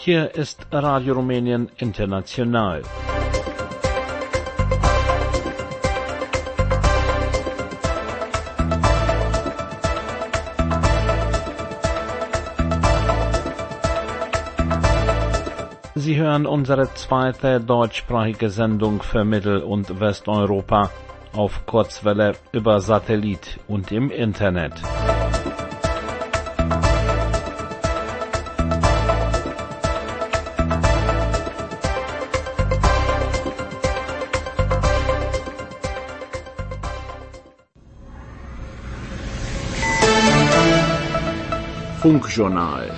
Hier ist Radio Rumänien International. Sie hören unsere zweite deutschsprachige Sendung für Mittel- und Westeuropa auf Kurzwelle über Satellit und im Internet. Funkjournal.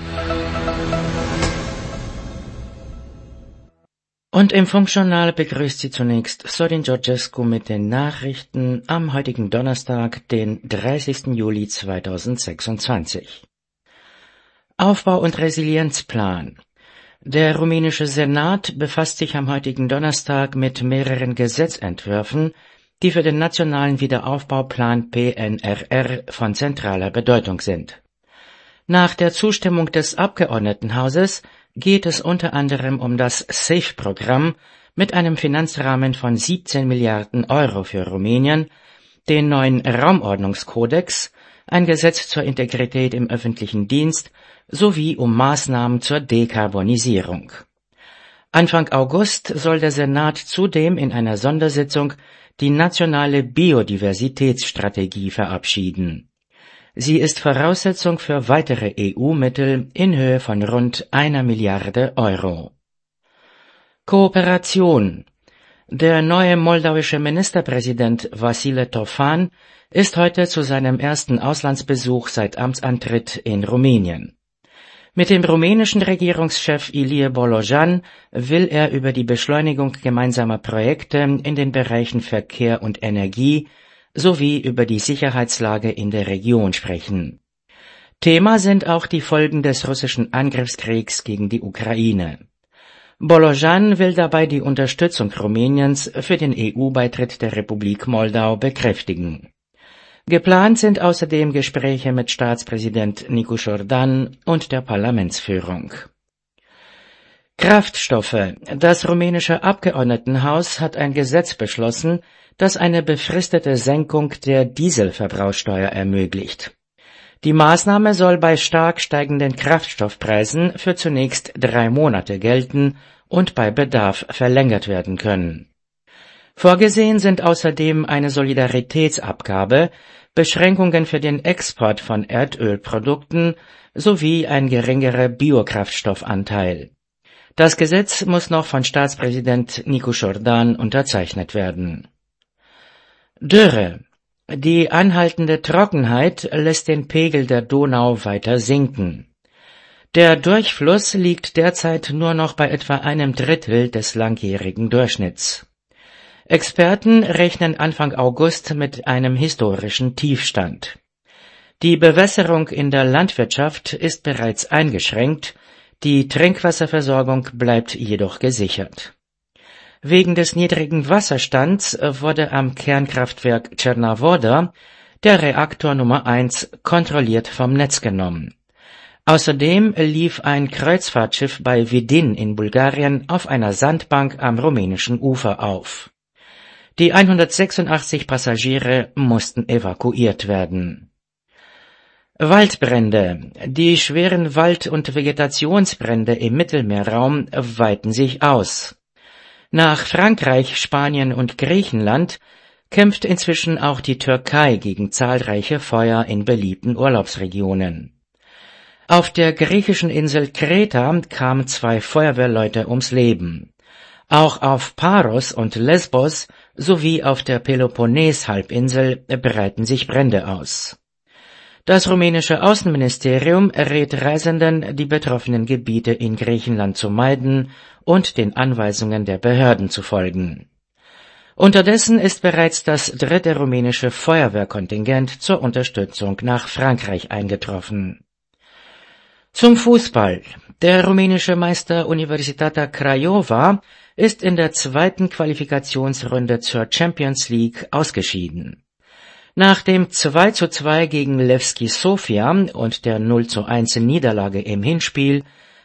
Und im Funkjournal begrüßt Sie zunächst Sorin Georgescu mit den Nachrichten am heutigen Donnerstag, den 30. Juli 2026. Aufbau- und Resilienzplan. Der rumänische Senat befasst sich am heutigen Donnerstag mit mehreren Gesetzentwürfen, die für den nationalen Wiederaufbauplan PNRR von zentraler Bedeutung sind. Nach der Zustimmung des Abgeordnetenhauses geht es unter anderem um das SAFE-Programm mit einem Finanzrahmen von 17 Milliarden Euro für Rumänien, den neuen Raumordnungskodex, ein Gesetz zur Integrität im öffentlichen Dienst sowie um Maßnahmen zur Dekarbonisierung. Anfang August soll der Senat zudem in einer Sondersitzung die nationale Biodiversitätsstrategie verabschieden. Sie ist Voraussetzung für weitere EU-Mittel in Höhe von rund 1 Milliarde Euro. Kooperation. Der neue moldauische Ministerpräsident Vasile Tofan ist heute zu seinem ersten Auslandsbesuch seit Amtsantritt in Rumänien. Mit dem rumänischen Regierungschef Ilie Bolojan will er über die Beschleunigung gemeinsamer Projekte in den Bereichen Verkehr und Energie sowie über die Sicherheitslage in der Region sprechen. Thema sind auch die Folgen des russischen Angriffskriegs gegen die Ukraine. Bolojan will dabei die Unterstützung Rumäniens für den EU-Beitritt der Republik Moldau bekräftigen. Geplant sind außerdem Gespräche mit Staatspräsident Nicu Jordan und der Parlamentsführung. Kraftstoffe. Das rumänische Abgeordnetenhaus hat ein Gesetz beschlossen, das eine befristete Senkung der Dieselverbrauchsteuer ermöglicht. Die Maßnahme soll bei stark steigenden Kraftstoffpreisen für zunächst 3 Monate gelten und bei Bedarf verlängert werden können. Vorgesehen sind außerdem eine Solidaritätsabgabe, Beschränkungen für den Export von Erdölprodukten sowie ein geringerer Biokraftstoffanteil. Das Gesetz muss noch von Staatspräsident Nicu Jordan unterzeichnet werden. Dürre. Die anhaltende Trockenheit lässt den Pegel der Donau weiter sinken. Der Durchfluss liegt derzeit nur noch bei etwa 1/3 des langjährigen Durchschnitts. Experten rechnen Anfang August mit einem historischen Tiefstand. Die Bewässerung in der Landwirtschaft ist bereits eingeschränkt, die Trinkwasserversorgung bleibt jedoch gesichert. Wegen des niedrigen Wasserstands wurde am Kernkraftwerk Czernavoda der Reaktor Nummer 1 kontrolliert vom Netz genommen. Außerdem lief ein Kreuzfahrtschiff bei Vidin in Bulgarien auf einer Sandbank am rumänischen Ufer auf. Die 186 Passagiere mussten evakuiert werden. Waldbrände. Die schweren Wald- und Vegetationsbrände im Mittelmeerraum weiten sich aus. Nach Frankreich, Spanien und Griechenland kämpft inzwischen auch die Türkei gegen zahlreiche Feuer in beliebten Urlaubsregionen. Auf der griechischen Insel Kreta kamen 2 Feuerwehrleute ums Leben. Auch auf Paros und Lesbos sowie auf der Peloponnes-Halbinsel breiten sich Brände aus. Das rumänische Außenministerium rät Reisenden, die betroffenen Gebiete in Griechenland zu meiden und den Anweisungen der Behörden zu folgen. Unterdessen ist bereits das 3. rumänische Feuerwehrkontingent zur Unterstützung nach Frankreich eingetroffen. Zum Fußball. Der rumänische Meister Universitatea Craiova ist in der 2. Qualifikationsrunde zur Champions League ausgeschieden. Nach dem 2:2 gegen Levski Sofia und der 0:1 Niederlage im Hinspiel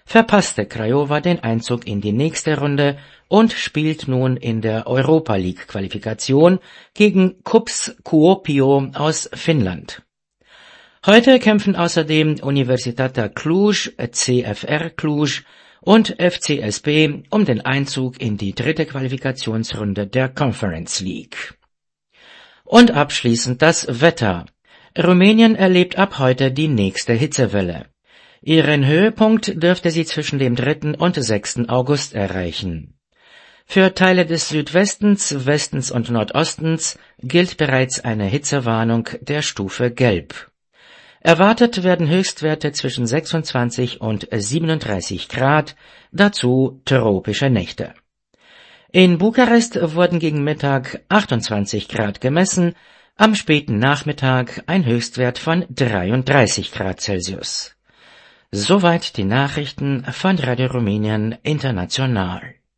verpasste Craiova den Einzug in die nächste Runde und spielt nun in der Europa League Qualifikation gegen KuPS Kuopio aus Finnland. Heute kämpfen außerdem Universitatea Cluj, CFR Cluj und FCSB um den Einzug in die dritte Qualifikationsrunde der Conference League. Und abschließend das Wetter. Rumänien erlebt ab heute die nächste Hitzewelle. Ihren Höhepunkt dürfte sie zwischen dem 3. und 6. August erreichen. Für Teile des Südwestens, Westens und Nordostens gilt bereits eine Hitzewarnung der Stufe Gelb. Erwartet werden Höchstwerte zwischen 26 und 37 Grad, dazu tropische Nächte. In Bukarest wurden gegen Mittag 28 Grad gemessen, am späten Nachmittag ein Höchstwert von 33 Grad Celsius. Soweit die Nachrichten von Radio Rumänien International.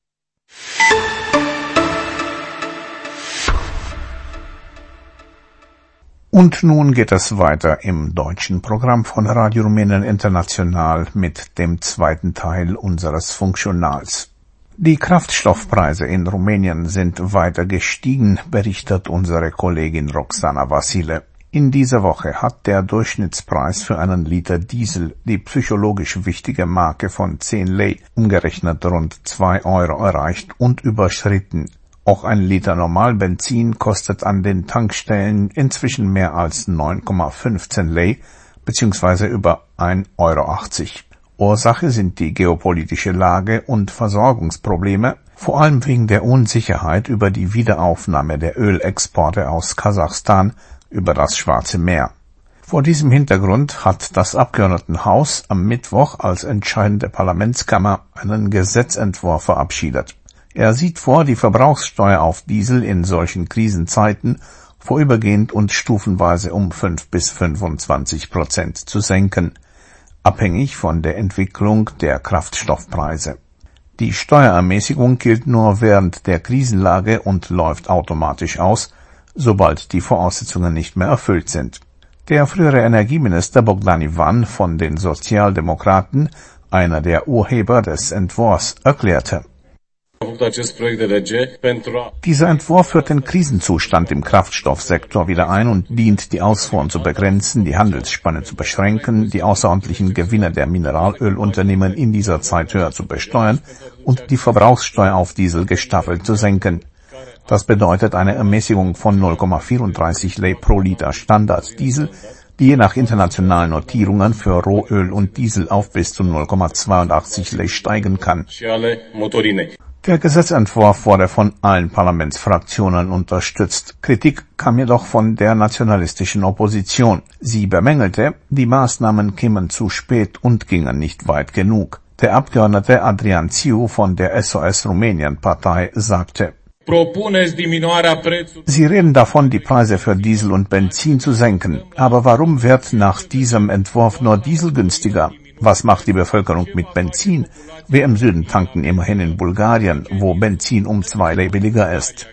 Und nun geht es weiter im deutschen Programm von Radio Rumänien International mit dem zweiten Teil unseres Funktionals. Die Kraftstoffpreise in Rumänien sind weiter gestiegen, berichtet unsere Kollegin Roxana Vasile. In dieser Woche hat der Durchschnittspreis für einen Liter Diesel die psychologisch wichtige Marke von 10 Lei, umgerechnet rund 2 Euro, erreicht und überschritten. Auch ein Liter Normalbenzin kostet an den Tankstellen inzwischen mehr als 9,15 Lei, beziehungsweise über 1,80 Euro. Ursache sind die geopolitische Lage und Versorgungsprobleme, vor allem wegen der Unsicherheit über die Wiederaufnahme der Ölexporte aus Kasachstan über das Schwarze Meer. Vor diesem Hintergrund hat das Abgeordnetenhaus am Mittwoch als entscheidende Parlamentskammer einen Gesetzentwurf verabschiedet. Er sieht vor, die Verbrauchssteuer auf Diesel in solchen Krisenzeiten vorübergehend und stufenweise um 5 bis 25% zu senken, abhängig von der Entwicklung der Kraftstoffpreise. Die Steuerermäßigung gilt nur während der Krisenlage und läuft automatisch aus, sobald die Voraussetzungen nicht mehr erfüllt sind. Der frühere Energieminister Bogdan Ivan von den Sozialdemokraten, einer der Urheber des Entwurfs, erklärte: Dieser Entwurf führt den Krisenzustand im Kraftstoffsektor wieder ein und dient, die Ausfuhren zu begrenzen, die Handelsspanne zu beschränken, die außerordentlichen Gewinne der Mineralölunternehmen in dieser Zeit höher zu besteuern und die Verbrauchssteuer auf Diesel gestaffelt zu senken. Das bedeutet eine Ermäßigung von 0,34 Lei pro Liter Standarddiesel, die je nach internationalen Notierungen für Rohöl und Diesel auf bis zu 0,82 Lei steigen kann. Der Gesetzentwurf wurde von allen Parlamentsfraktionen unterstützt. Kritik kam jedoch von der nationalistischen Opposition. Sie bemängelte, die Maßnahmen kämen zu spät und gingen nicht weit genug. Der Abgeordnete Adrian Ciu von der SOS Rumänien Partei sagte: Sie reden davon, die Preise für Diesel und Benzin zu senken. Aber warum wird nach diesem Entwurf nur Diesel günstiger? Was macht die Bevölkerung mit Benzin? Wir im Süden tanken immerhin in Bulgarien, wo Benzin um 2 Lei billiger ist.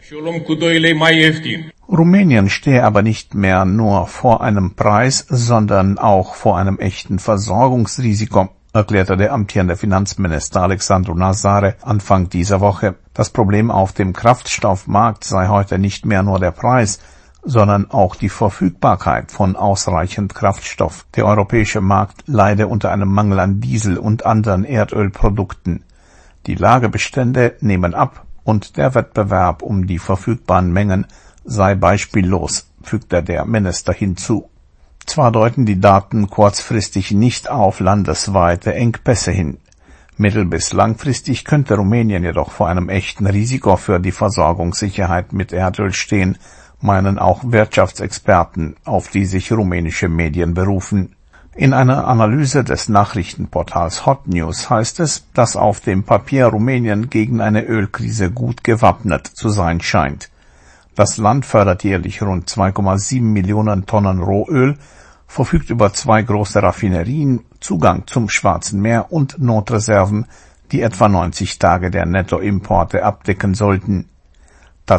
Rumänien stehe aber nicht mehr nur vor einem Preis, sondern auch vor einem echten Versorgungsrisiko, erklärte der amtierende Finanzminister Alexandru Nazare Anfang dieser Woche. Das Problem auf dem Kraftstoffmarkt sei heute nicht mehr nur der Preis, sondern auch die Verfügbarkeit von ausreichend Kraftstoff. Der europäische Markt leide unter einem Mangel an Diesel und anderen Erdölprodukten. Die Lagerbestände nehmen ab und der Wettbewerb um die verfügbaren Mengen sei beispiellos, fügte der Minister hinzu. Zwar deuten die Daten kurzfristig nicht auf landesweite Engpässe hin. Mittel- bis langfristig könnte Rumänien jedoch vor einem echten Risiko für die Versorgungssicherheit mit Erdöl stehen, meinen auch Wirtschaftsexperten, auf die sich rumänische Medien berufen. In einer Analyse des Nachrichtenportals Hot News heißt es, dass auf dem Papier Rumänien gegen eine Ölkrise gut gewappnet zu sein scheint. Das Land fördert jährlich rund 2,7 Millionen Tonnen Rohöl, verfügt über 2 große Raffinerien, Zugang zum Schwarzen Meer und Notreserven, die etwa 90 Tage der Nettoimporte abdecken sollten.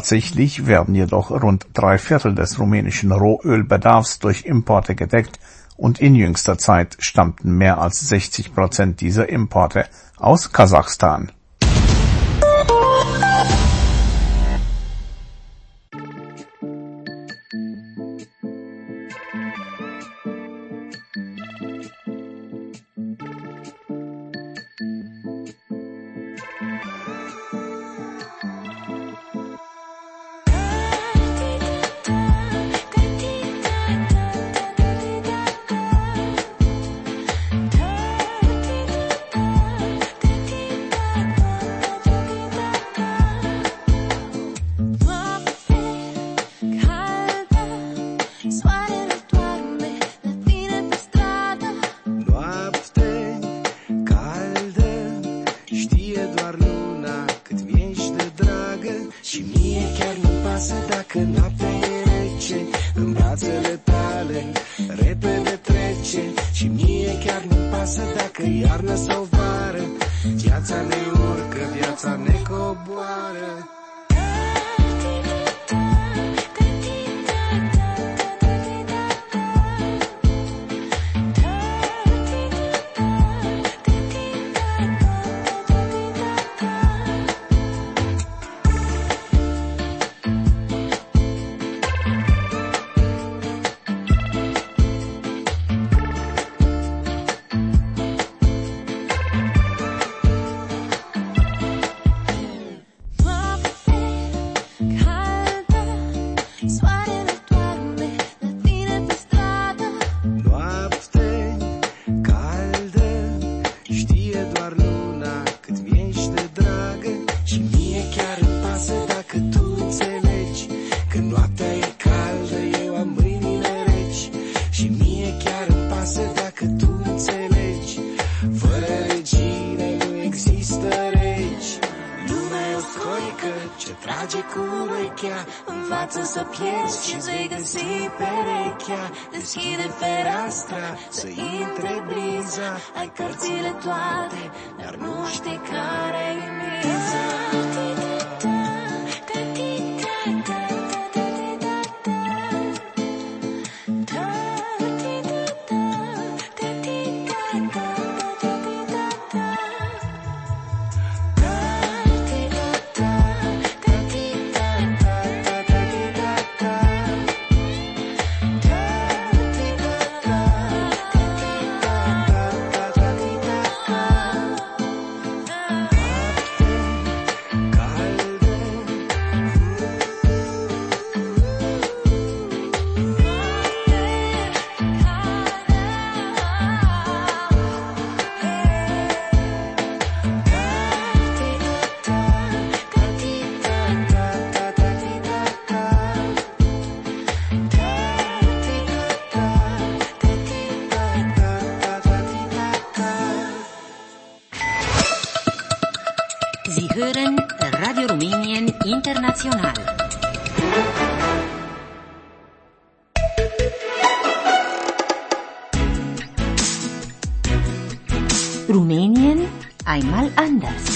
Tatsächlich werden jedoch rund 3/4 des rumänischen Rohölbedarfs durch Importe gedeckt und in jüngster Zeit stammten mehr als 60% dieser Importe aus Kasachstan. Învață să pierzi și vei găsi perechea. Deschide fereastra, să intre briza. Ai cărțile toate, dar nu știi care-i miza. Sie hören Radio Rumänien International. Rumänien einmal anders.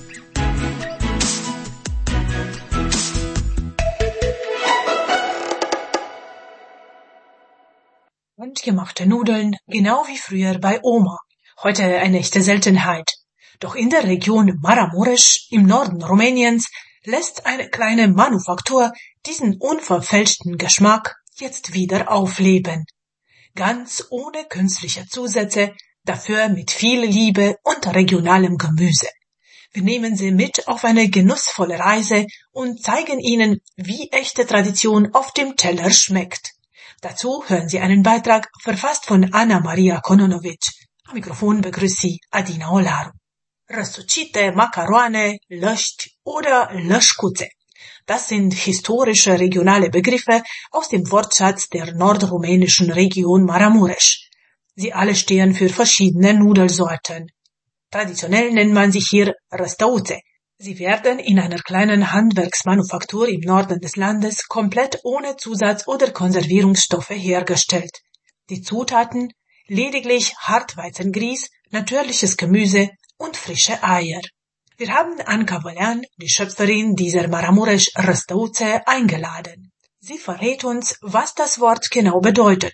Handgemachte Nudeln, genau wie früher bei Oma. Heute eine echte Seltenheit. Doch in der Region Maramureș im Norden Rumäniens lässt eine kleine Manufaktur diesen unverfälschten Geschmack jetzt wieder aufleben. Ganz ohne künstliche Zusätze, dafür mit viel Liebe und regionalem Gemüse. Wir nehmen Sie mit auf eine genussvolle Reise und zeigen Ihnen, wie echte Tradition auf dem Teller schmeckt. Dazu hören Sie einen Beitrag, verfasst von Ana Maria Kononovic. Am Mikrofon begrüßt Sie Adina Olaru. Răsucite, Makaroane, Lăști oder Lășcuțe. Das sind historische regionale Begriffe aus dem Wortschatz der nordrumänischen Region Maramureș. Sie alle stehen für verschiedene Nudelsorten. Traditionell nennt man sich hier Răstăuțe. Sie werden in einer kleinen Handwerksmanufaktur im Norden des Landes komplett ohne Zusatz- oder Konservierungsstoffe hergestellt. Die Zutaten: lediglich Hartweizengrieß, natürliches Gemüse und frische Eier. Wir haben Anca Vălean, die Schöpferin dieser Maramureș Răstăuțe, eingeladen. Sie verrät uns, was das Wort genau bedeutet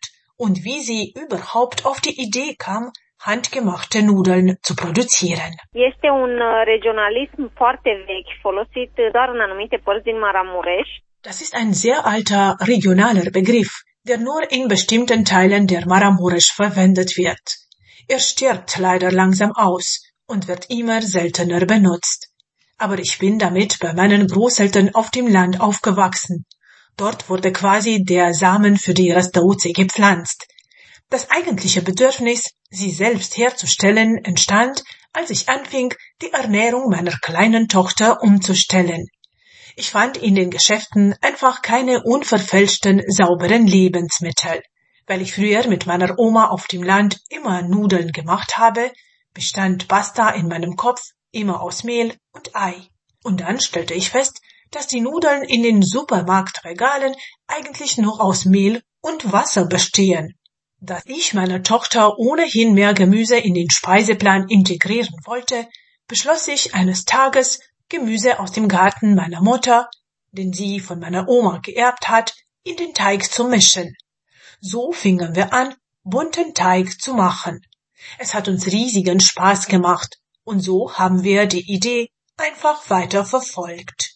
und wie sie überhaupt auf die Idee kam, handgemachte Nudeln zu produzieren. Este un regionalism foarte vechi, folosit doar în anumite părți din Maramureș. Das ist ein sehr alter regionaler Begriff, der nur in bestimmten Teilen der Maramuresch verwendet wird. Er stirbt leider langsam aus und wird immer seltener benutzt. Aber ich bin damit bei meinen Großeltern auf dem Land aufgewachsen. Dort wurde quasi der Samen für die Rastauze gepflanzt. Das eigentliche Bedürfnis, sie selbst herzustellen, entstand, als ich anfing, die Ernährung meiner kleinen Tochter umzustellen. Ich fand in den Geschäften einfach keine unverfälschten, sauberen Lebensmittel. Weil ich früher mit meiner Oma auf dem Land immer Nudeln gemacht habe, bestand Pasta in meinem Kopf immer aus Mehl und Ei. Und dann stellte ich fest, dass die Nudeln in den Supermarktregalen eigentlich nur aus Mehl und Wasser bestehen. Da ich meiner Tochter ohnehin mehr Gemüse in den Speiseplan integrieren wollte, beschloss ich eines Tages, Gemüse aus dem Garten meiner Mutter, den sie von meiner Oma geerbt hat, in den Teig zu mischen. So fingen wir an, bunten Teig zu machen. Es hat uns riesigen Spaß gemacht und so haben wir die Idee einfach weiter verfolgt.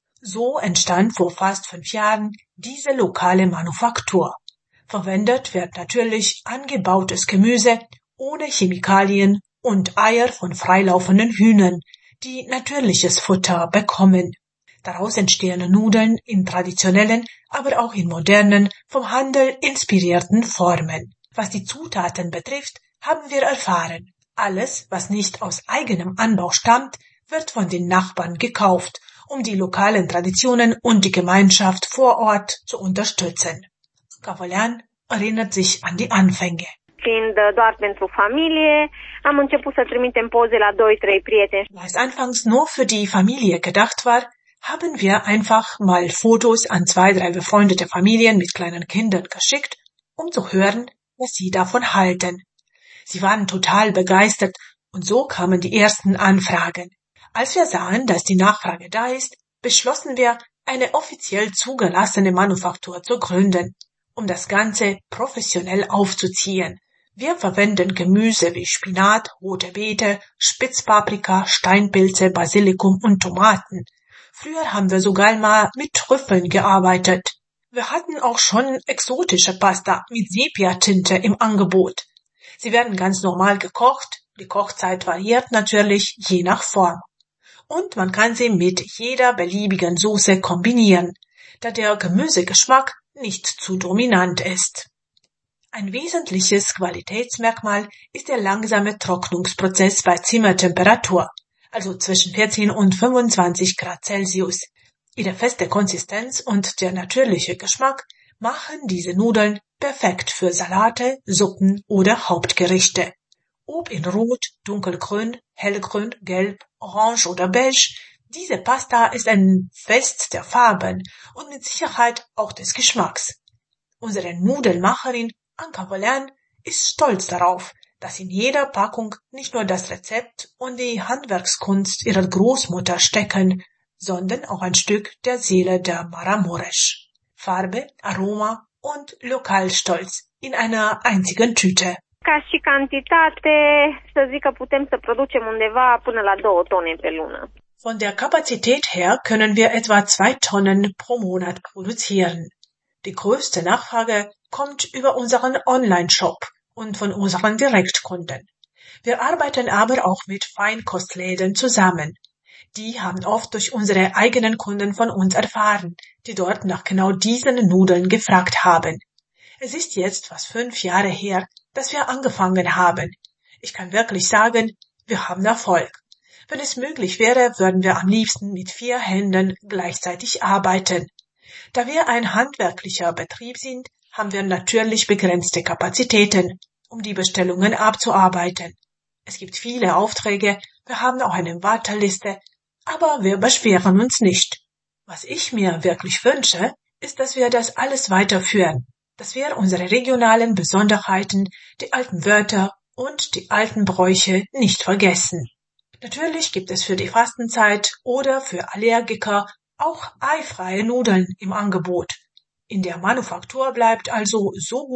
So entstand vor fast 5 Jahren diese lokale Manufaktur. Verwendet wird natürlich angebautes Gemüse ohne Chemikalien und Eier von freilaufenden Hühnern, die natürliches Futter bekommen. Daraus entstehen Nudeln in traditionellen, aber auch in modernen, vom Handel inspirierten Formen. Was die Zutaten betrifft, haben wir erfahren, alles, was nicht aus eigenem Anbau stammt, wird von den Nachbarn gekauft, um die lokalen Traditionen und die Gemeinschaft vor Ort zu unterstützen. Cavolean erinnert sich an die Anfänge. Fiind doar pentru familie, am început să trimitem poze la 2-3 prieteni. Da es anfangs nur für die Familie gedacht war, haben wir einfach mal Fotos an 2-3 befreundete Familien mit kleinen Kindern geschickt, um zu hören, was sie davon halten. Sie waren total begeistert und so kamen die ersten Anfragen. Als wir sahen, dass die Nachfrage da ist, beschlossen wir, eine offiziell zugelassene Manufaktur zu gründen, um das Ganze professionell aufzuziehen. Wir verwenden Gemüse wie Spinat, rote Beete, Spitzpaprika, Steinpilze, Basilikum und Tomaten. Früher haben wir sogar mal mit Trüffeln gearbeitet. Wir hatten auch schon exotische Pasta mit Sepia-Tinte im Angebot. Sie werden ganz normal gekocht, die Kochzeit variiert natürlich je nach Form. Und man kann sie mit jeder beliebigen Soße kombinieren, da der Gemüsegeschmack nicht zu dominant ist. Ein wesentliches Qualitätsmerkmal ist der langsame Trocknungsprozess bei Zimmertemperatur, also zwischen 14 und 25 Grad Celsius. Ihre feste Konsistenz und der natürliche Geschmack machen diese Nudeln perfekt für Salate, Suppen oder Hauptgerichte. Ob in Rot, Dunkelgrün, Hellgrün, Gelb, Orange oder Beige, diese Pasta ist ein Fest der Farben und mit Sicherheit auch des Geschmacks. Unsere Nudelmacherin Anka Cavolean ist stolz darauf, dass in jeder Packung nicht nur das Rezept und die Handwerkskunst ihrer Großmutter stecken, sondern auch ein Stück der Seele der Maramureș. Farbe, Aroma und Lokalstolz in einer einzigen Tüte. Ca și cantitate, să zic că putem să producem undeva până la 2 tone pe lună. Von der Kapazität her können wir etwa 2 Tonnen pro Monat produzieren. Die größte Nachfrage kommt über unseren Online-Shop und von unseren Direktkunden. Wir arbeiten aber auch mit Feinkostläden zusammen. Die haben oft durch unsere eigenen Kunden von uns erfahren, die dort nach genau diesen Nudeln gefragt haben. Es ist jetzt fast 5 Jahre her, dass wir angefangen haben. Ich kann wirklich sagen, wir haben Erfolg. Wenn es möglich wäre, würden wir am liebsten mit 4 Händen gleichzeitig arbeiten. Da wir ein handwerklicher Betrieb sind, haben wir natürlich begrenzte Kapazitäten, um die Bestellungen abzuarbeiten. Es gibt viele Aufträge, wir haben auch eine Warteliste, aber wir beschweren uns nicht. Was ich mir wirklich wünsche, ist, dass wir das alles weiterführen, dass wir unsere regionalen Besonderheiten, die alten Wörter und die alten Bräuche nicht vergessen. Natürlich gibt es für die Fastenzeit oder für Allergiker auch eifreie Nudeln im Angebot. In der Manufaktur bleibt also so gut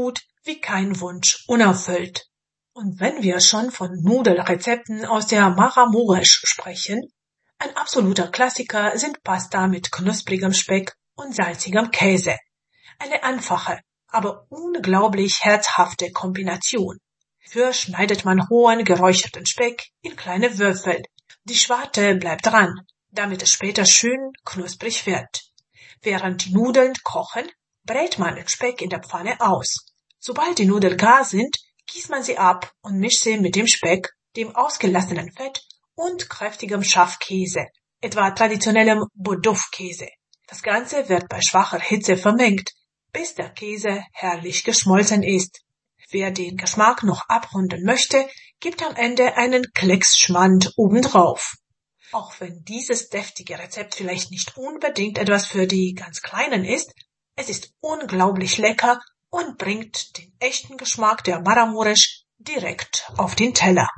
wie kein Wunsch unerfüllt. Und wenn wir schon von Nudelrezepten aus der Maramuresch sprechen, ein absoluter Klassiker sind Pasta mit knusprigem Speck und salzigem Käse. Eine einfache, aber unglaublich herzhafte Kombination. Dafür schneidet man rohen geräucherten Speck in kleine Würfel. Die Schwarte bleibt dran, damit es später schön knusprig wird. Während die Nudeln kochen, brät man den Speck in der Pfanne aus. Sobald die Nudeln gar sind, gießt man sie ab und mischt sie mit dem Speck, dem ausgelassenen Fett und kräftigem Schafkäse, etwa traditionellem Bordeaux-Käse. Das Ganze wird bei schwacher Hitze vermengt, bis der Käse herrlich geschmolzen ist. Wer den Geschmack noch abrunden möchte, gibt am Ende einen Klecks Schmand obendrauf. Auch wenn dieses deftige Rezept vielleicht nicht unbedingt etwas für die ganz Kleinen ist, es ist unglaublich lecker und bringt den echten Geschmack der Maramuresch direkt auf den Teller.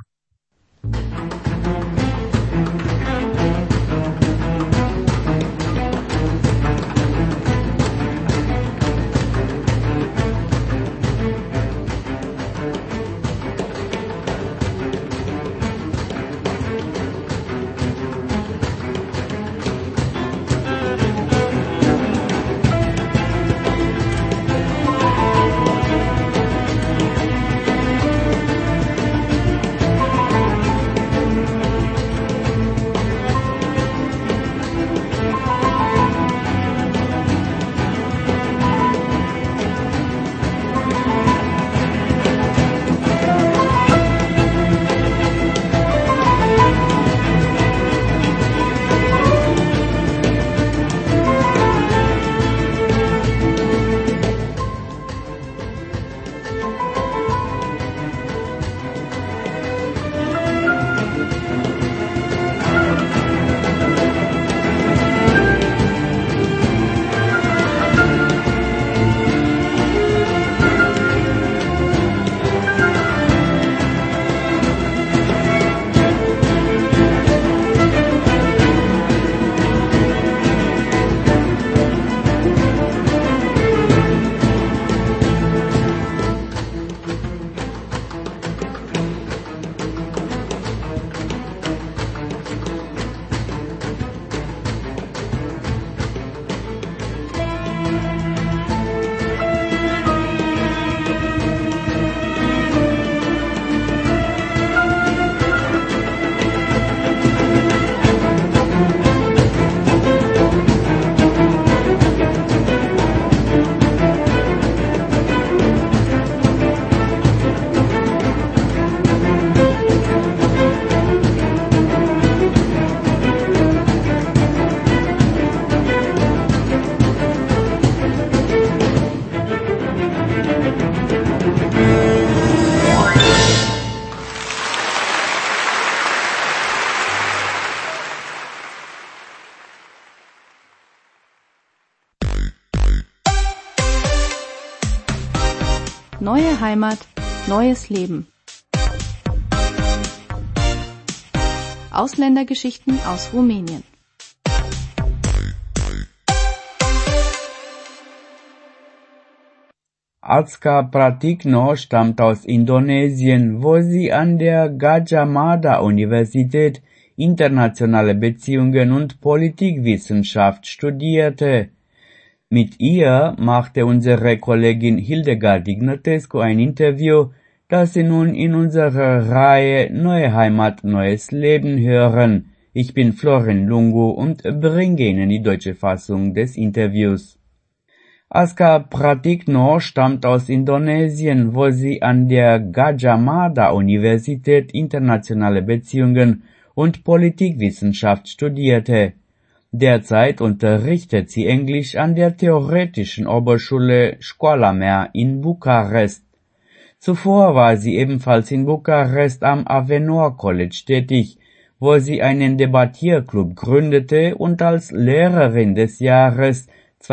Neue Heimat, neues Leben. Ausländergeschichten aus Rumänien. Ațca Praticno stammt aus Indonesien, wo sie an der Gadjah Mada Universität internationale Beziehungen und Politikwissenschaft studierte. Mit ihr machte unsere Kollegin Hildegard Ignatescu ein Interview, das Sie nun in unserer Reihe Neue Heimat, neues Leben hören. Ich bin Florin Lungu und bringe Ihnen die deutsche Fassung des Interviews. Ațca Praticno stammt aus Indonesien, wo sie an der Gadjah Mada Universität internationale Beziehungen und Politikwissenschaft studierte. Derzeit unterrichtet sie Englisch an der theoretischen Oberschule Școala Mea in Bukarest. Zuvor war sie ebenfalls in Bukarest am Avenor College tätig, wo sie einen Debattierclub gründete und als Lehrerin des Jahres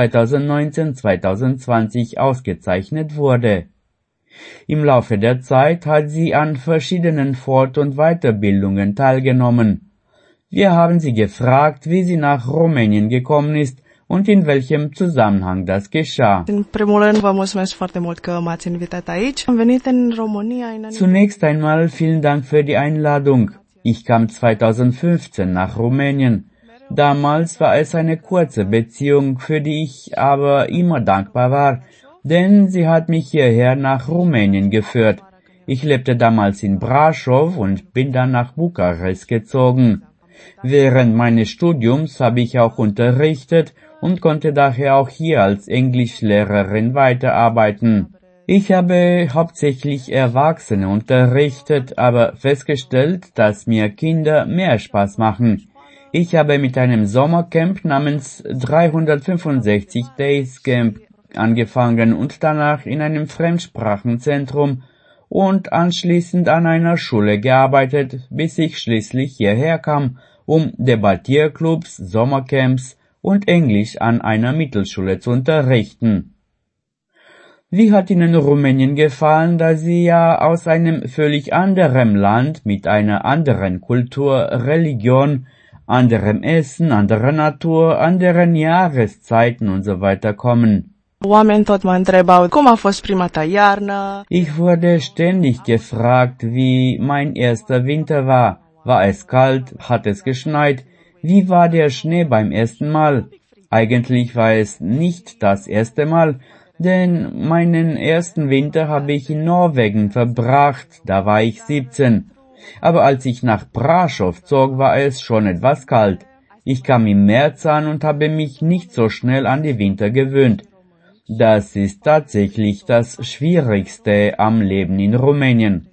2019-2020 ausgezeichnet wurde. Im Laufe der Zeit hat sie an verschiedenen Fort- und Weiterbildungen teilgenommen. Wir haben sie gefragt, wie sie nach Rumänien gekommen ist und in welchem Zusammenhang das geschah. În primul rând, vă mulțumesc foarte mult că m-ați invitat aici. Am venit în România în anii... Zunächst einmal vielen Dank für die Einladung. Ich kam 2015 nach Rumänien. Damals war es eine kurze Beziehung, für die ich aber immer dankbar war, denn sie hat mich hierher nach Rumänien geführt. Ich lebte damals in Brașov und bin dann nach Bukarest gezogen. Während meines Studiums habe ich auch unterrichtet und konnte daher auch hier als Englischlehrerin weiterarbeiten. Ich habe hauptsächlich Erwachsene unterrichtet, aber festgestellt, dass mir Kinder mehr Spaß machen. Ich habe mit einem Sommercamp namens 365 Days Camp angefangen und danach in einem Fremdsprachenzentrum und anschließend an einer Schule gearbeitet, bis ich schließlich hierher kam, um Debattierclubs, Sommercamps und Englisch an einer Mittelschule zu unterrichten. Wie hat Ihnen Rumänien gefallen, da Sie ja aus einem völlig anderen Land mit einer anderen Kultur, Religion, anderem Essen, anderer Natur, anderen Jahreszeiten und so weiter kommen? Oameni tot mă întrebau cum a fost prima ta iarnă. Ich wurde ständig gefragt, wie mein erster Winter war. War es kalt? Hat es geschneit? Wie war der Schnee beim ersten Mal? Eigentlich war es nicht das erste Mal, denn meinen ersten Winter habe ich in Norwegen verbracht, da war ich 17. Aber als ich nach Brașov zog, war es schon etwas kalt. Ich kam im März an und habe mich nicht so schnell an die Winter gewöhnt. Das ist tatsächlich das Schwierigste am Leben in Rumänien.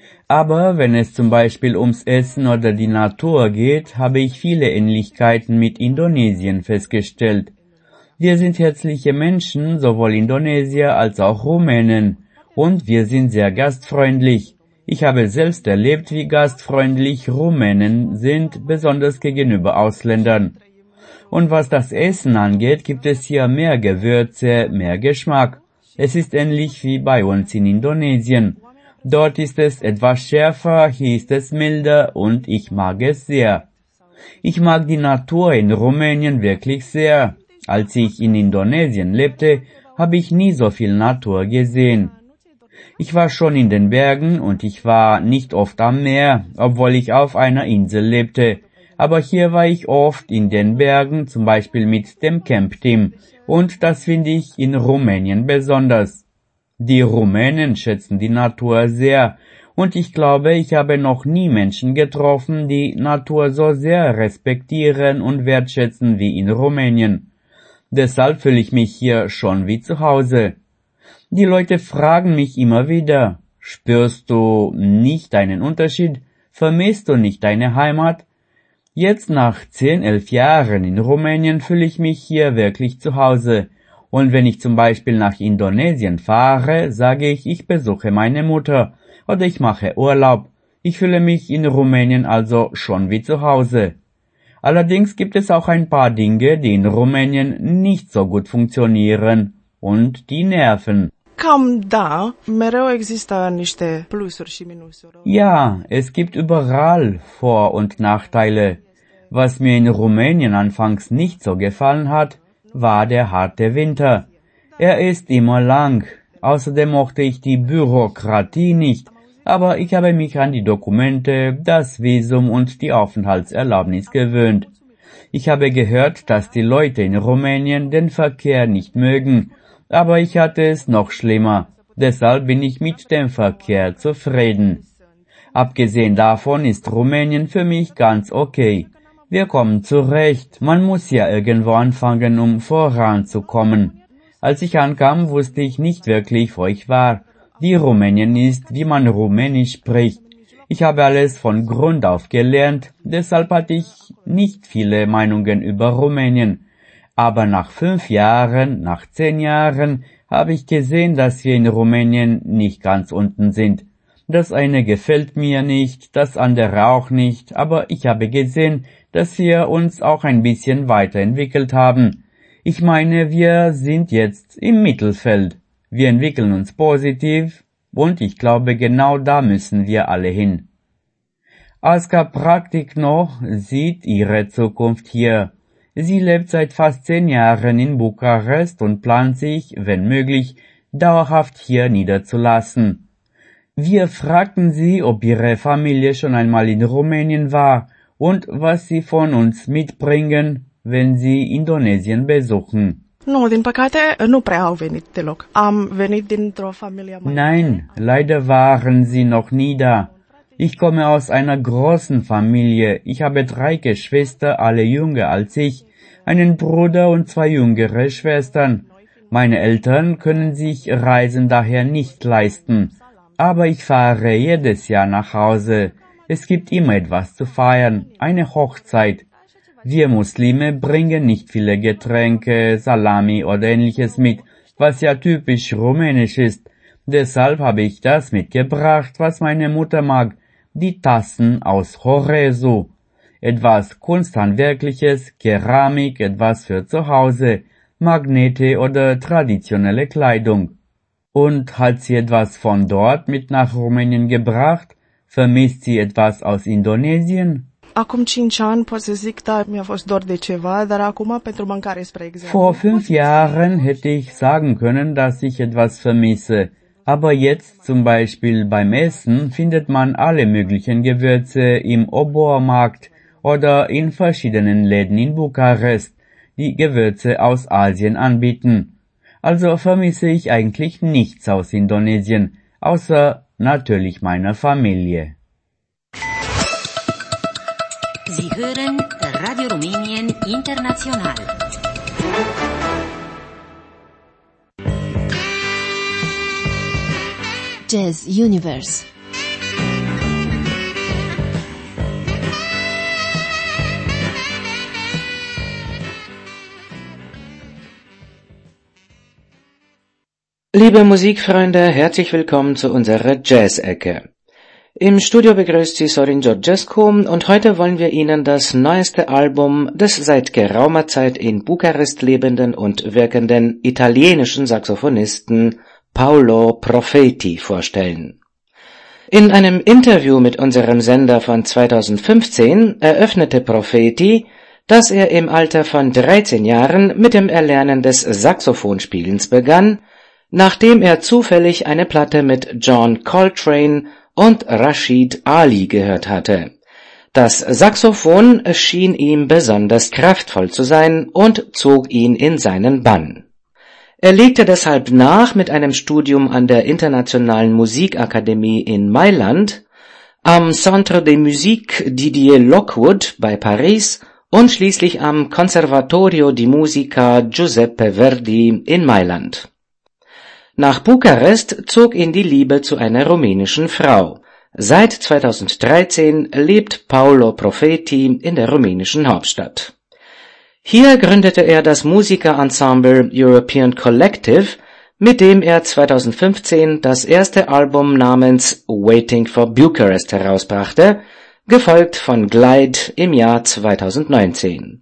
Aber wenn es zum Beispiel ums Essen oder die Natur geht, habe ich viele Ähnlichkeiten mit Indonesien festgestellt. Wir sind herzliche Menschen, sowohl Indonesier als auch Rumänen, und wir sind sehr gastfreundlich. Ich habe selbst erlebt, wie gastfreundlich Rumänen sind, besonders gegenüber Ausländern. Und was das Essen angeht, gibt es hier mehr Gewürze, mehr Geschmack. Es ist ähnlich wie bei uns in Indonesien. Dort ist es etwas schärfer, hier ist es milder und ich mag es sehr. Ich mag die Natur in Rumänien wirklich sehr. Als ich in Indonesien lebte, habe ich nie so viel Natur gesehen. Ich war schon in den Bergen und ich war nicht oft am Meer, obwohl ich auf einer Insel lebte. Aber hier war ich oft in den Bergen, zum Beispiel mit dem Camp-Team, und das finde ich in Rumänien besonders. Die Rumänen schätzen die Natur sehr, und ich glaube, ich habe noch nie Menschen getroffen, die Natur so sehr respektieren und wertschätzen wie in Rumänien. Deshalb fühle ich mich hier schon wie zu Hause. Die Leute fragen mich immer wieder, spürst du nicht einen Unterschied? Vermisst du nicht deine Heimat? Jetzt nach 10, 11 Jahren in Rumänien fühle ich mich hier wirklich zu Hause. Und wenn ich zum Beispiel nach Indonesien fahre, sage ich, ich besuche meine Mutter oder ich mache Urlaub. Ich fühle mich in Rumänien also schon wie zu Hause. Allerdings gibt es auch ein paar Dinge, die in Rumänien nicht so gut funktionieren und die nerven. Cam da, mereu există niște plusuri și minusuri. Ja, es gibt überall Vor- und Nachteile. Was mir in Rumänien anfangs nicht so gefallen hat, war der harte Winter. Er ist immer lang. Außerdem mochte ich die Bürokratie nicht, aber ich habe mich an die Dokumente, das Visum und die Aufenthaltserlaubnis gewöhnt. Ich habe gehört, dass die Leute in Rumänien den Verkehr nicht mögen, aber ich hatte es noch schlimmer. Deshalb bin ich mit dem Verkehr zufrieden. Abgesehen davon ist Rumänien für mich ganz okay. Wir kommen zurecht. Man muss ja irgendwo anfangen, um voranzukommen. Als ich ankam, wusste ich nicht wirklich, wo ich war. Wie Rumänien ist, wie man Rumänisch spricht. Ich habe alles von Grund auf gelernt, deshalb hatte ich nicht viele Meinungen über Rumänien. Aber nach 5 Jahren, nach 10 Jahren, habe ich gesehen, dass wir in Rumänien nicht ganz unten sind. Das eine gefällt mir nicht, das andere auch nicht, aber ich habe gesehen, dass wir uns auch ein bisschen weiterentwickelt haben. Ich meine, wir sind jetzt im Mittelfeld. Wir entwickeln uns positiv und ich glaube, genau da müssen wir alle hin. Aska Praktikno sieht ihre Zukunft hier. Sie lebt seit fast 10 Jahren in Bukarest und plant sich, wenn möglich, dauerhaft hier niederzulassen. Wir fragten sie, ob ihre Familie schon einmal in Rumänien war und was sie von uns mitbringen, wenn sie Indonesien besuchen. Nu, din păcate, nu prea au venit deloc. Am venit dintr-o familie mai... Nein, leider waren sie noch nie da. Ich komme aus einer großen Familie. Ich habe 3 Geschwister, alle jünger als ich, einen Bruder und 2 jüngere Schwestern. Meine Eltern können sich Reisen daher nicht leisten. Aber ich fahre jedes Jahr nach Hause. Es gibt immer etwas zu feiern, eine Hochzeit. Wir Muslime bringen nicht viele Getränke, Salami oder ähnliches mit, was ja typisch rumänisch ist. Deshalb habe ich das mitgebracht, was meine Mutter mag, die Tassen aus Horezu. Etwas Kunsthandwerkliches, Keramik, etwas für zu Hause, Magnete oder traditionelle Kleidung. Und hat sie etwas von dort mit nach Rumänien gebracht? Vermisst sie etwas aus Indonesien? Acum 5 ani pot să zic, da, mi-a fost dor de ceva, dar acum pentru mâncare, spre exemplu. Vor 5 Jahren hätte ich sagen können, dass ich etwas vermisse. Aber jetzt, zum Beispiel beim Essen, findet man alle möglichen Gewürze im Obormarkt oder in verschiedenen Läden in Bukarest, die Gewürze aus Asien anbieten. Also vermisse ich eigentlich nichts aus Indonesien, außer natürlich meiner Familie. Sie hören Radio Rumänien International. Jazz Universe. Liebe Musikfreunde, herzlich willkommen zu unserer Jazz-Ecke. Im Studio begrüßt Sie Sorin Georgescu und heute wollen wir Ihnen das neueste Album des seit geraumer Zeit in Bukarest lebenden und wirkenden italienischen Saxophonisten Paolo Profeti vorstellen. In einem Interview mit unserem Sender von 2015 eröffnete Profeti, dass er im Alter von 13 Jahren mit dem Erlernen des Saxophonspielens begann, nachdem er zufällig eine Platte mit John Coltrane und Rashid Ali gehört hatte. Das Saxophon schien ihm besonders kraftvoll zu sein und zog ihn in seinen Bann. Er legte deshalb nach mit einem Studium an der Internationalen Musikakademie in Mailand, am Centre de Musique Didier Lockwood bei Paris und schließlich am Conservatorio di Musica Giuseppe Verdi in Mailand. Nach Bukarest zog ihn die Liebe zu einer rumänischen Frau. Seit 2013 lebt Paolo Profeti in der rumänischen Hauptstadt. Hier gründete er das Musikerensemble European Collective, mit dem er 2015 das erste Album namens Waiting for Bucharest herausbrachte, gefolgt von Glide im Jahr 2019.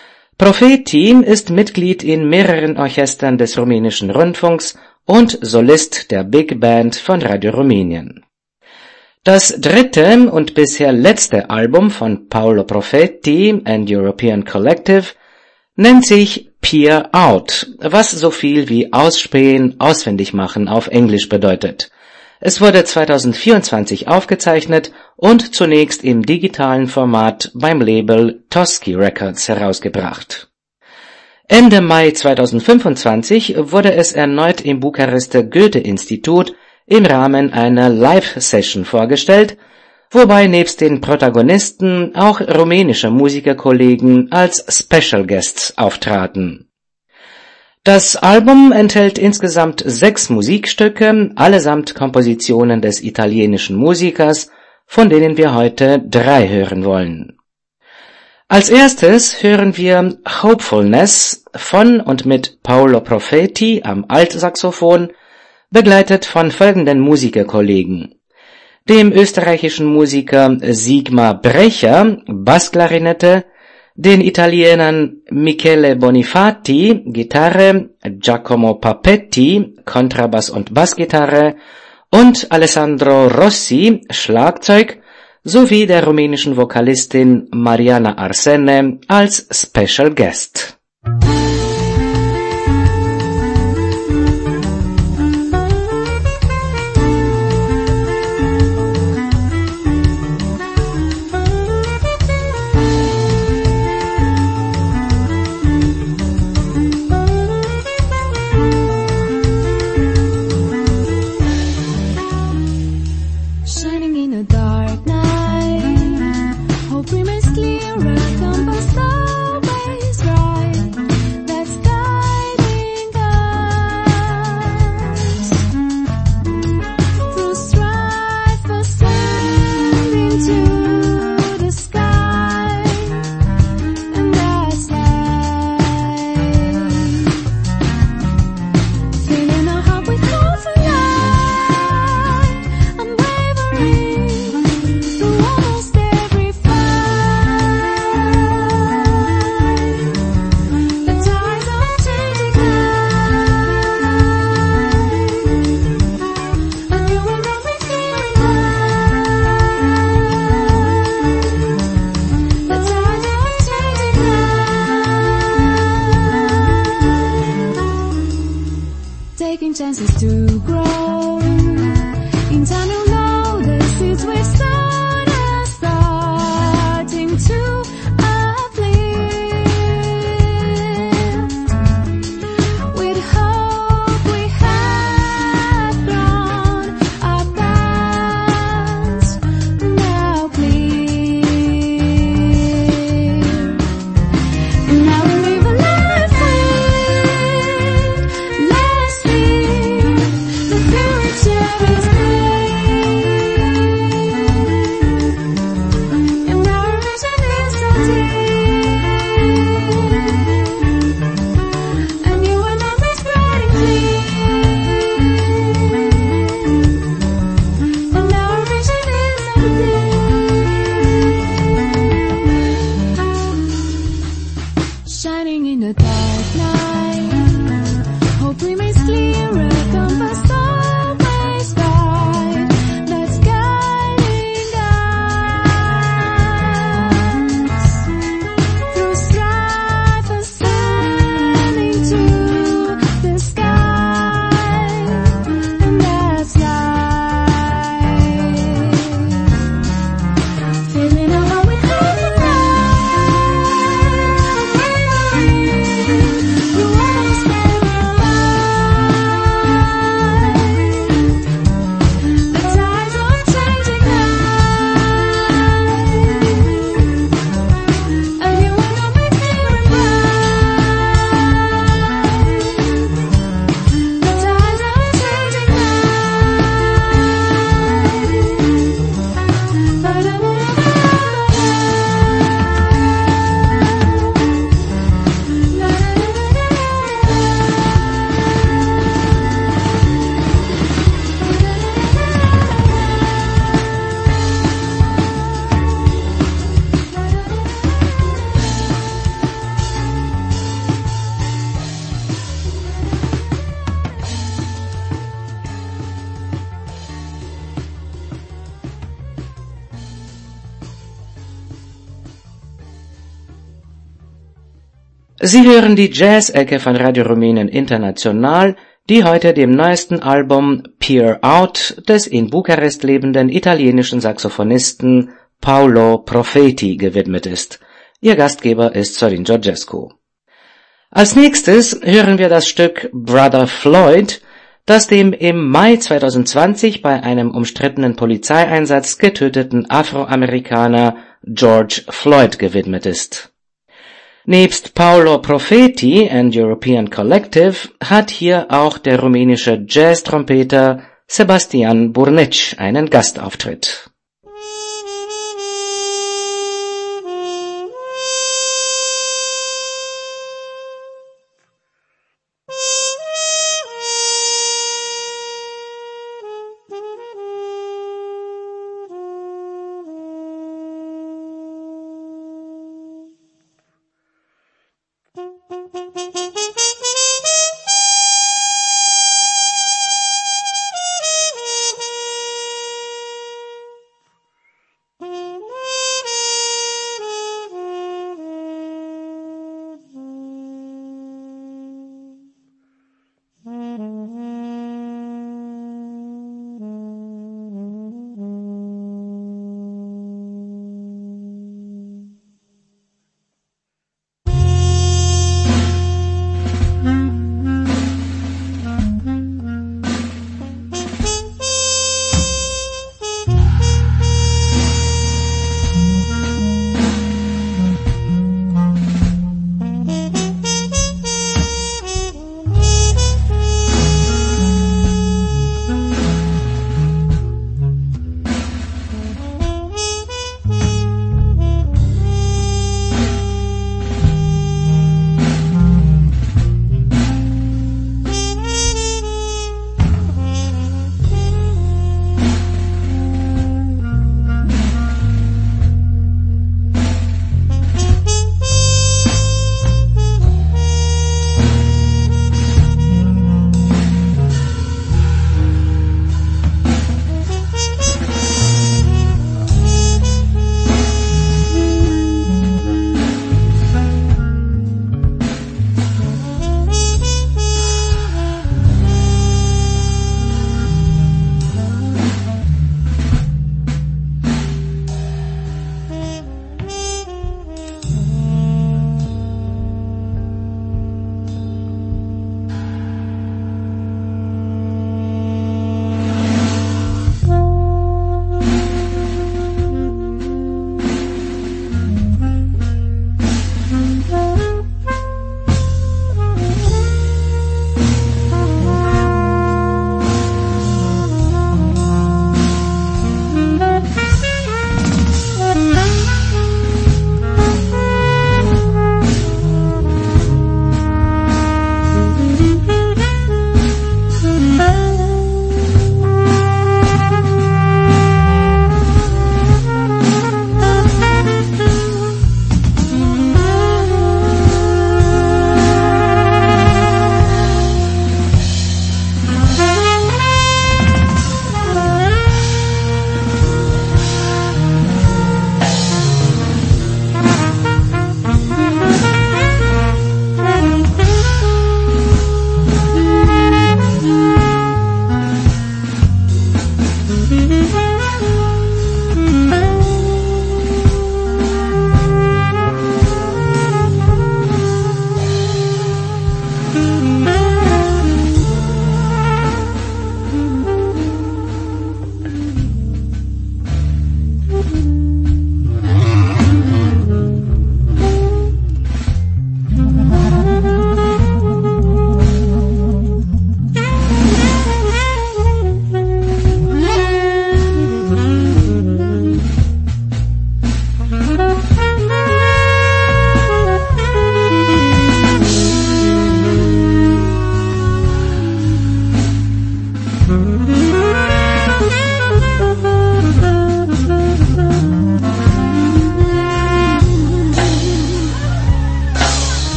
Profeti ist Mitglied in mehreren Orchestern des rumänischen Rundfunks und Solist der Big Band von Radio Rumänien. Das dritte und bisher letzte Album von Paolo Profeti and European Collective nennt sich Peer Out, was so viel wie ausspähen, auswendig machen auf Englisch bedeutet. Es wurde 2024 aufgezeichnet und zunächst im digitalen Format beim Label Toschi Records herausgebracht. Ende Mai 2025 wurde es erneut im Bukarester Goethe-Institut im Rahmen einer Live-Session vorgestellt, wobei nebst den Protagonisten auch rumänische Musikerkollegen als Special Guests auftraten. Das Album enthält insgesamt 6 Musikstücke, allesamt Kompositionen des italienischen Musikers, von denen wir heute 3 hören wollen. Als erstes hören wir Hopefulness von und mit Paolo Profeti am Altsaxophon, begleitet von folgenden Musikerkollegen: dem österreichischen Musiker Sigmar Brecher, Bassklarinette, den Italienern Michele Bonifati, Gitarre, Giacomo Papetti, Kontrabass und Bassgitarre und Alessandro Rossi, Schlagzeug, sowie der rumänischen Vokalistin Mariana Arsene als Special Guest. Chances to grow. In time you'll know the seeds we've sown are starting to uplift. With hope we have grown, our paths now clear. Now we live a life with less fear. The future is clear, and our vision is so deep, and you and I are spreading clear, and our vision is so deep. Shining in the dark night, hope remains clearer, compass always right, that's guiding us through strife, ascending to the sky, and that's life. Feeling of what we have through all step of life. The tides are changing now, and you and I are clear and bright. The tides are changing now. Sie hören die Jazz-Ecke von Radio Rumänien International, die heute dem neuesten Album Peer Out des in Bukarest lebenden italienischen Saxophonisten Paolo Profeti gewidmet ist. Ihr Gastgeber ist Sorin Georgescu. Als nächstes hören wir das Stück Brother Floyd, das dem im Mai 2020 bei einem umstrittenen Polizeieinsatz getöteten Afroamerikaner George Floyd gewidmet ist. Nebst Paolo Profeti and European Collective hat hier auch der rumänische Jazz-Trompeter Sebastian Burnic einen Gastauftritt.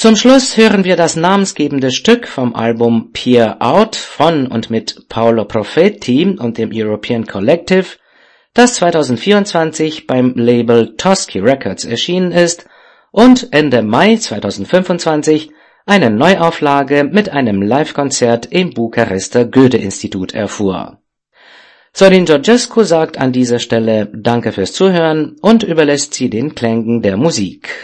Zum Schluss hören wir das namensgebende Stück vom Album Peer Out von und mit Paolo Profeti und dem European Collective, das 2024 beim Label Toschi Records erschienen ist und Ende Mai 2025 eine Neuauflage mit einem Live-Konzert im Bukarester Goethe-Institut erfuhr. Sorin Georgescu sagt an dieser Stelle Danke fürs Zuhören und überlässt sie den Klängen der Musik.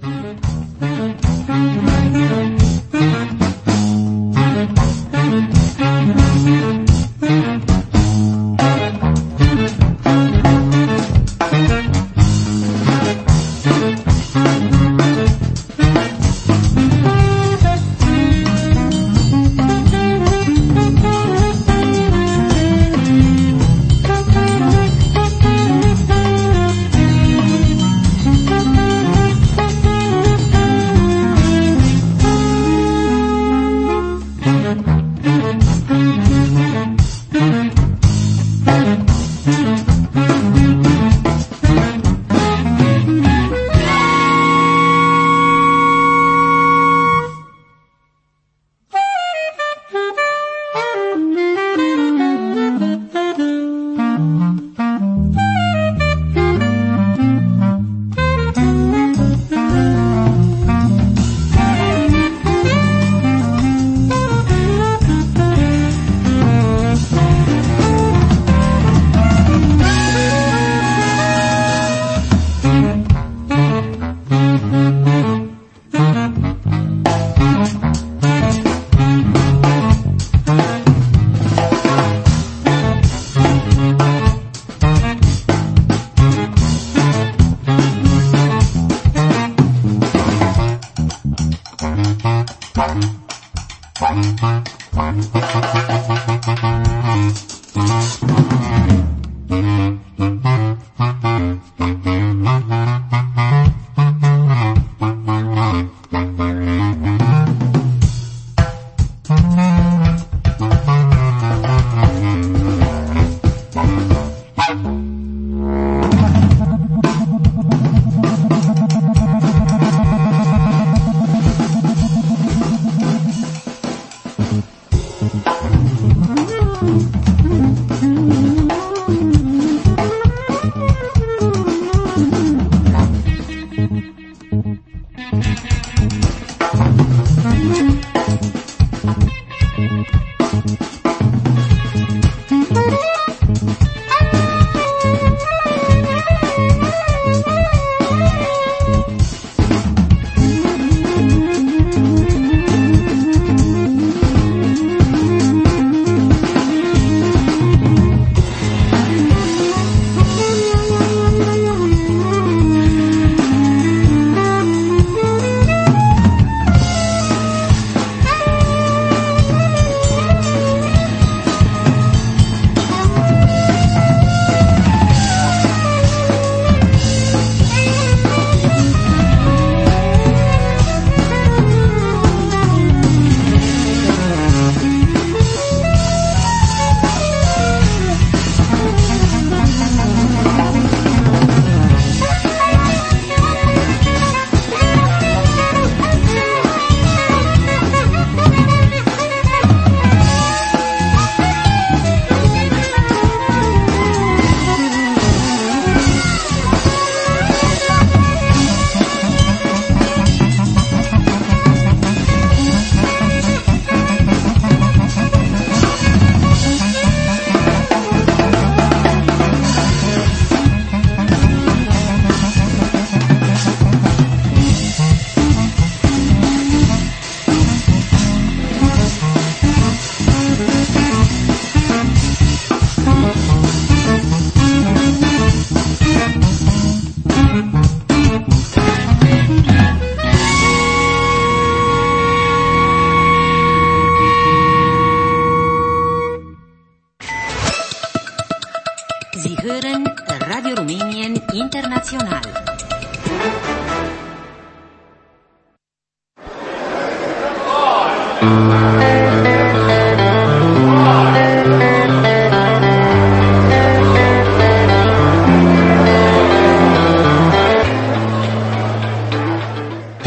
Sie hören Radio Rumänien International.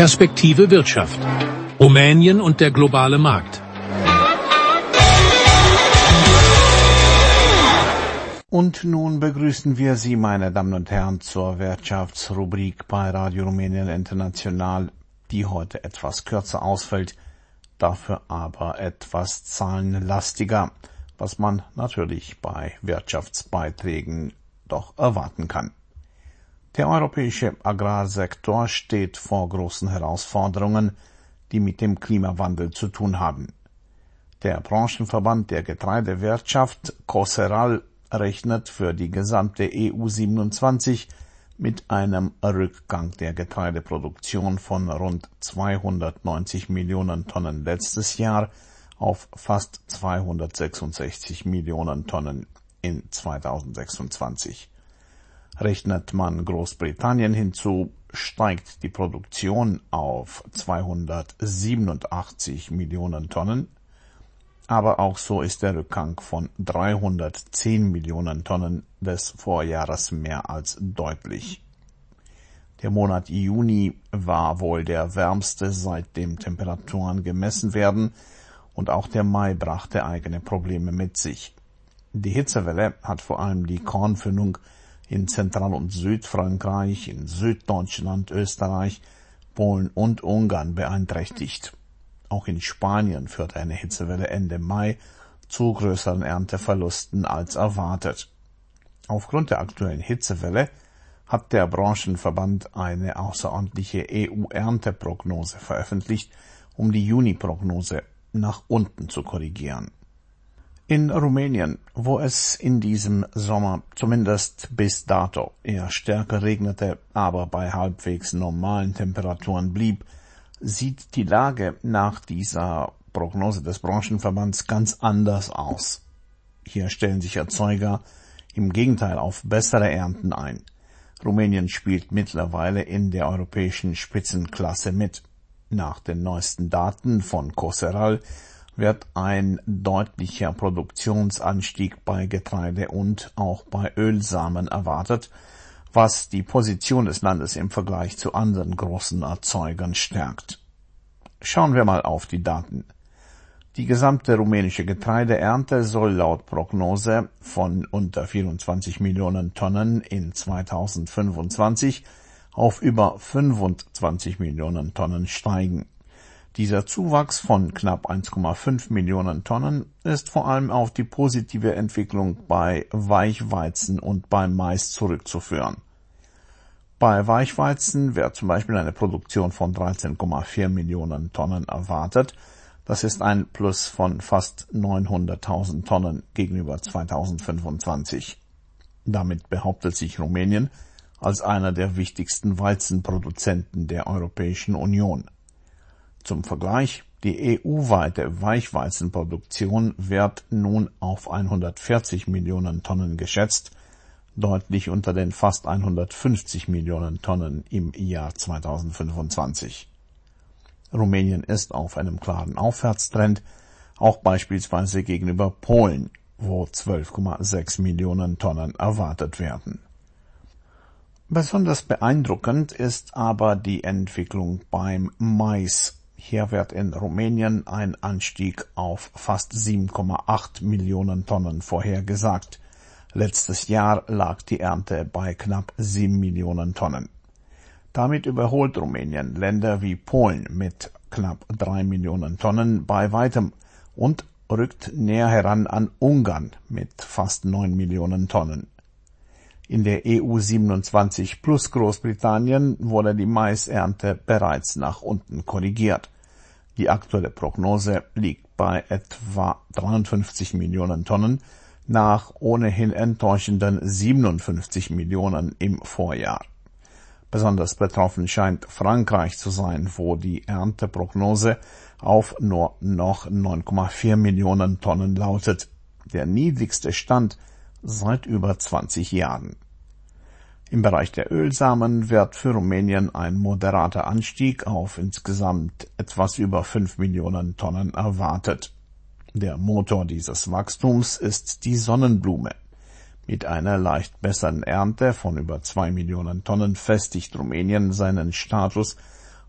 Perspektive Wirtschaft. Rumänien und der globale Markt. Und nun begrüßen wir Sie, meine Damen und Herren, zur Wirtschaftsrubrik bei Radio Rumänien International, die heute etwas kürzer ausfällt, dafür aber etwas zahlenlastiger, was man natürlich bei Wirtschaftsbeiträgen doch erwarten kann. Der europäische Agrarsektor steht vor großen Herausforderungen, die mit dem Klimawandel zu tun haben. Der Branchenverband der Getreidewirtschaft, COSERAL, rechnet für die gesamte EU 27 mit einem Rückgang der Getreideproduktion von rund 290 Millionen Tonnen letztes Jahr auf fast 266 Millionen Tonnen in 2026. Rechnet man Großbritannien hinzu, steigt die Produktion auf 287 Millionen Tonnen, aber auch so ist der Rückgang von 310 Millionen Tonnen des Vorjahres mehr als deutlich. Der Monat Juni war wohl der wärmste, seitdem Temperaturen gemessen werden, und auch der Mai brachte eigene Probleme mit sich. Die Hitzewelle hat vor allem die Kornfüllung in Zentral- und Südfrankreich, in Süddeutschland, Österreich, Polen und Ungarn beeinträchtigt. Auch in Spanien führte eine Hitzewelle Ende Mai zu größeren Ernteverlusten als erwartet. Aufgrund der aktuellen Hitzewelle hat der Branchenverband eine außerordentliche EU-Ernteprognose veröffentlicht, um die Juni-Prognose nach unten zu korrigieren. In Rumänien, wo es in diesem Sommer zumindest bis dato eher stärker regnete, aber bei halbwegs normalen Temperaturen blieb, sieht die Lage nach dieser Prognose des Branchenverbands ganz anders aus. Hier stellen sich Erzeuger im Gegenteil auf bessere Ernten ein. Rumänien spielt mittlerweile in der europäischen Spitzenklasse mit. Nach den neuesten Daten von COSERAL wird ein deutlicher Produktionsanstieg bei Getreide und auch bei Ölsamen erwartet, was die Position des Landes im Vergleich zu anderen großen Erzeugern stärkt. Schauen wir mal auf die Daten. Die gesamte rumänische Getreideernte soll laut Prognose von unter 24 Millionen Tonnen in 2025 auf über 25 Millionen Tonnen steigen. Dieser Zuwachs von knapp 1,5 Millionen Tonnen ist vor allem auf die positive Entwicklung bei Weichweizen und beim Mais zurückzuführen. Bei Weichweizen wird zum Beispiel eine Produktion von 13,4 Millionen Tonnen erwartet. Das ist ein Plus von fast 900.000 Tonnen gegenüber 2025. Damit behauptet sich Rumänien als einer der wichtigsten Weizenproduzenten der Europäischen Union. Zum Vergleich, die EU-weite Weichweizenproduktion wird nun auf 140 Millionen Tonnen geschätzt, deutlich unter den fast 150 Millionen Tonnen im Jahr 2025. Rumänien ist auf einem klaren Aufwärtstrend, auch beispielsweise gegenüber Polen, wo 12,6 Millionen Tonnen erwartet werden. Besonders beeindruckend ist aber die Entwicklung beim Mais. Hier wird in Rumänien ein Anstieg auf fast 7,8 Millionen Tonnen vorhergesagt. Letztes Jahr lag die Ernte bei knapp 7 Millionen Tonnen. Damit überholt Rumänien Länder wie Polen mit knapp 3 Millionen Tonnen bei weitem und rückt näher heran an Ungarn mit fast 9 Millionen Tonnen. In der EU 27 plus Großbritannien wurde die Maisernte bereits nach unten korrigiert. Die aktuelle Prognose liegt bei etwa 53 Millionen Tonnen nach ohnehin enttäuschenden 57 Millionen im Vorjahr. Besonders betroffen scheint Frankreich zu sein, wo die Ernteprognose auf nur noch 9,4 Millionen Tonnen lautet, der niedrigste Stand seit über 20 Jahren. Im Bereich der Ölsamen wird für Rumänien ein moderater Anstieg auf insgesamt etwas über 5 Millionen Tonnen erwartet. Der Motor dieses Wachstums ist die Sonnenblume. Mit einer leicht besseren Ernte von über 2 Millionen Tonnen festigt Rumänien seinen Status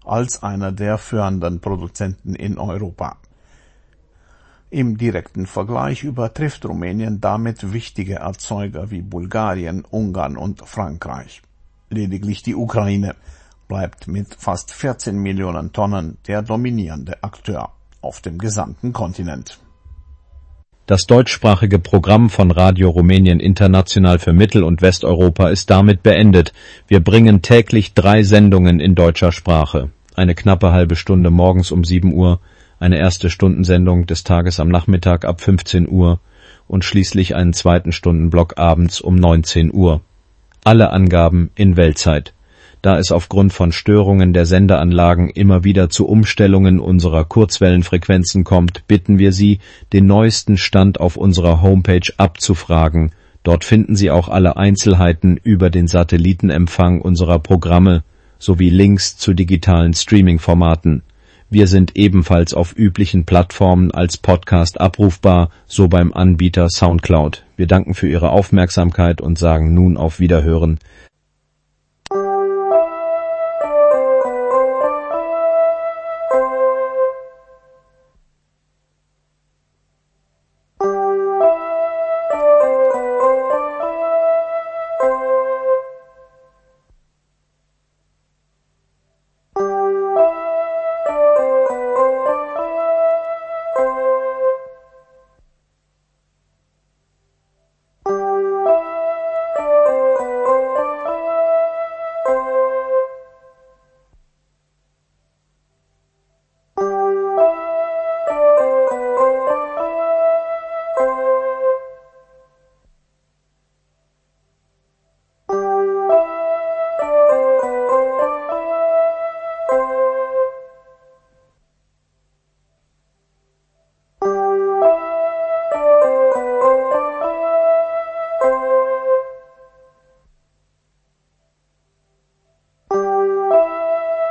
als einer der führenden Produzenten in Europa. Im direkten Vergleich übertrifft Rumänien damit wichtige Erzeuger wie Bulgarien, Ungarn und Frankreich. Lediglich die Ukraine bleibt mit fast 14 Millionen Tonnen der dominierende Akteur auf dem gesamten Kontinent. Das deutschsprachige Programm von Radio Rumänien International für Mittel- und Westeuropa ist damit beendet. Wir bringen täglich 3 Sendungen in deutscher Sprache. Eine knappe halbe Stunde morgens um 7 Uhr, eine erste Stundensendung des Tages am Nachmittag ab 15 Uhr und schließlich einen zweiten Stundenblock abends um 19 Uhr. Alle Angaben in Weltzeit. Da es aufgrund von Störungen der Sendeanlagen immer wieder zu Umstellungen unserer Kurzwellenfrequenzen kommt, bitten wir Sie, den neuesten Stand auf unserer Homepage abzufragen. Dort finden Sie auch alle Einzelheiten über den Satellitenempfang unserer Programme sowie Links zu digitalen Streaming-Formaten. Wir sind ebenfalls auf üblichen Plattformen als Podcast abrufbar, so beim Anbieter Soundcloud. Wir danken für Ihre Aufmerksamkeit und sagen nun auf Wiederhören.